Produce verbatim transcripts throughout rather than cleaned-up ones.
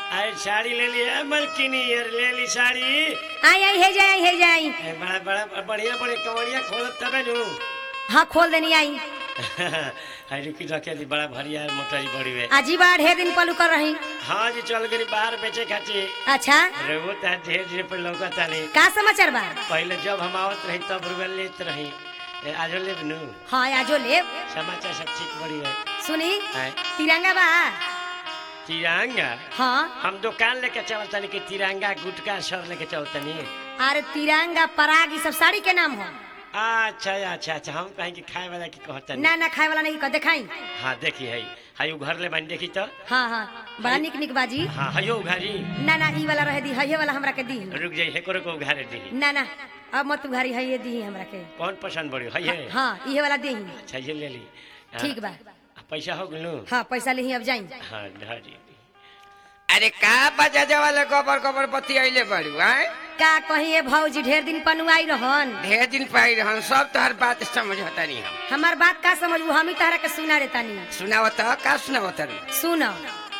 अरे साड़ी ले लिया मलकिनी यार ले ली साड़ी। आई आई है जाई है जाई। ए, बड़ा बड़ा बढ़िया बड़े कवड़िया खोलत तबे नु। हाँ खोल देनी आई। हाय रुकी रखे दी बड़ा भरिया मोटाई बड़ी वे। अजी बार ढेर दिन पलू कर रही। हाँ जी चल गई बाहर बेचे खाती। अच्छा रेवो ता ढेर ढेर पर लौका तानी। का समाचार बा? पहले जब हम आवत रही तब रुपया लेत रही। ए, आजो ले बनू। हाँ आजो ले। समाचार सब ठीक बड़ी है। सुनी आय। तिरंगा बा। तिरंगा। हाँ हम दुकान लेके चलतनी कि तिरंगा गुटका सब लेके चलतनी। अरे तिरंगा पराग ये सब साड़ी के नाम हो। अच्छा अच्छा अच्छा हम कहीं कि खाए वाला की कहतनी। ना ना खाए वाला नहीं कह दिखाई। हाँ देखी है हाय घर ले बन देखी तो। हाँ हाँ बड़ा निक निक बाजी। हाँ हयो घारी। ना ना ई वाला रह दी है वाला हमरा के दी। रुक जाई है करो को घारे दी। ना ना अब मत उघारी है ये दी हमरा के। कौन पसंद बड़ी है ये? हाँ ये वाला दी। अच्छा ये ले ली। ठीक बा। पैसा हो गलो। हाँ पैसा ले अब जाई। हाँ धारी। अरे का बजा वाले गोबर गोबर बत्ती आइले बड़ू आए का कहिए भौजी ढेर दिन पनुआई रहन। ढेर दिन पाई रहन सब तोहर बात समझता नहीं हम। हमार बात का समझबू हम ही तहरा के सुना देता नहीं। सुनावत का सुनावत सुनो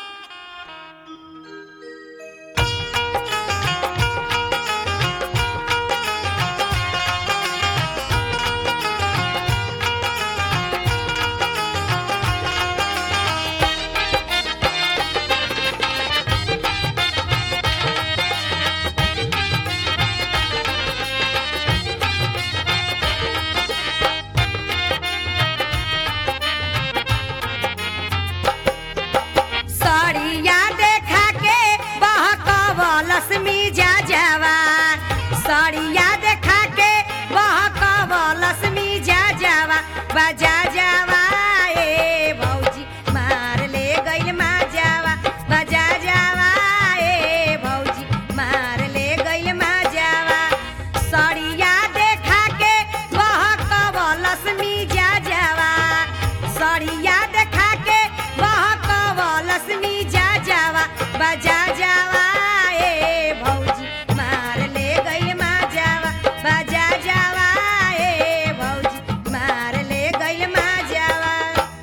बजा जावा ए भौजी मार ले गइल मा जावा। बजा जावा ए भौजी मार ले गइल मा जावा। सड़िया देखा के बहकवलस मी जा जावा। सड़िया देखा के बहकवलस मी जा जावा। बजा जावा ए भौजी मार ले गइल मा जावा। बजा जावा ए भौजी मार ले गइल मा जावा।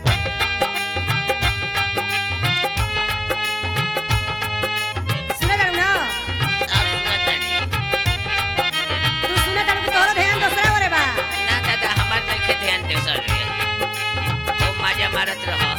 सुना तारू ना? तू सुना तारू कि तोहरो ध्यान दूसरा ओरे बा? ना दादा हमार नइखे ध्यान दे सर रे ओ मजा मारत रह।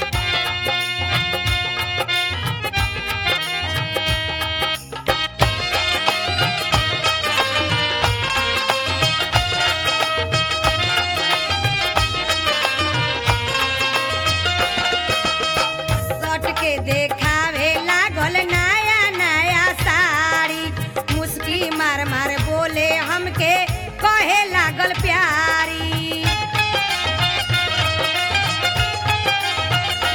सट के देखावे लागल नया नया साड़ी। मुस्की मार मार बोले हमके कहे लागल प्यारी।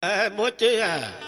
ए, मोतिया